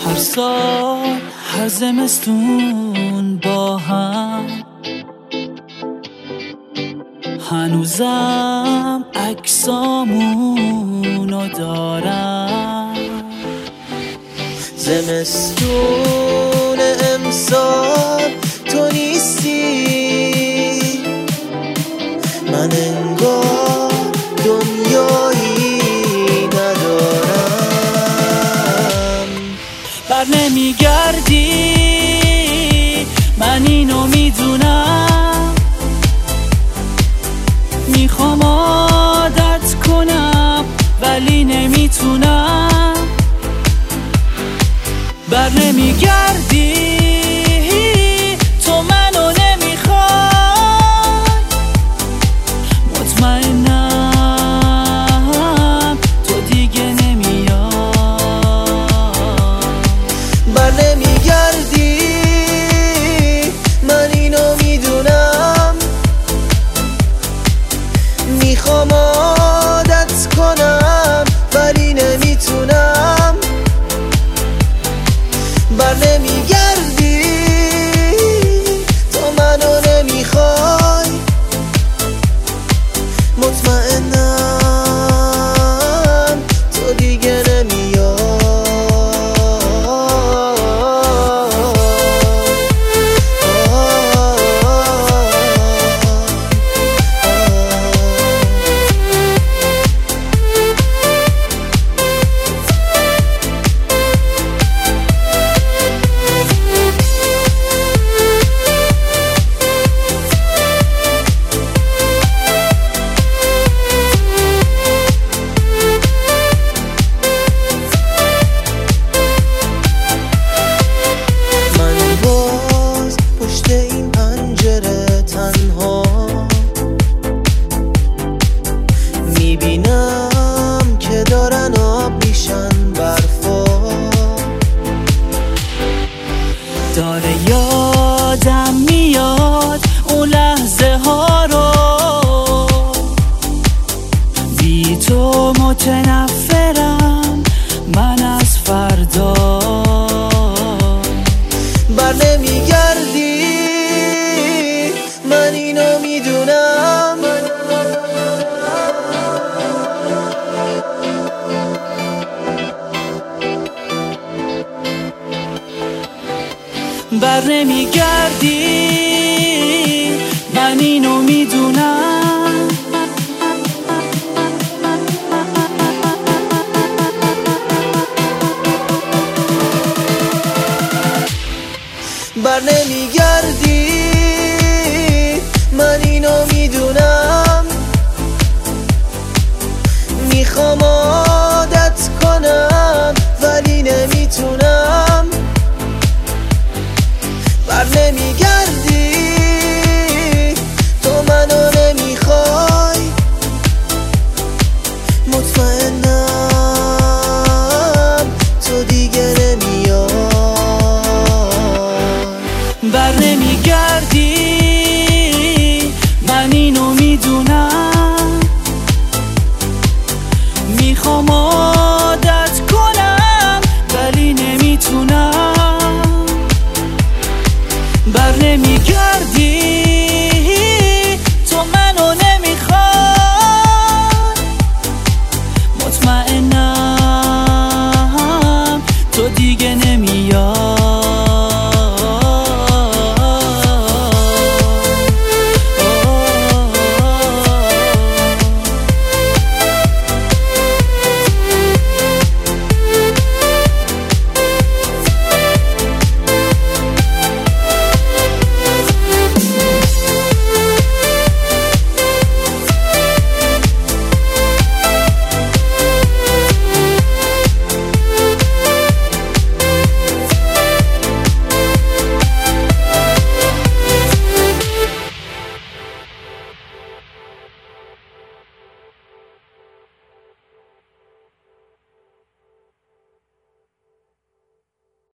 هر سال هر زمستون با هم، هنوزم عکسامونو دارم. زمستون امسال تو نیستی، من انگار دنیایی ندارم. بر نمیگردی من اینو میدونم، میخوام عادت کنم ولی نمیتونم. بر نمیگردی تو منو نمیخوای، مطمئنم تو دیگه نمیای. بر نمیگردی من اینو میدونم، میخوام عادت کنم ولی نمیتونم. بر نمیگردی تو منو نمیخوای، مطمئنم تو دیگه نمیای. میبینم که دارن آب میشن برفا، داره یادم میاد اون لحظه ها رو، بی تو متنفرم من از فردا. بر نمیگردی من اینو میدونم، بر نمیگردی من اینو میدونم. بر نمیگردی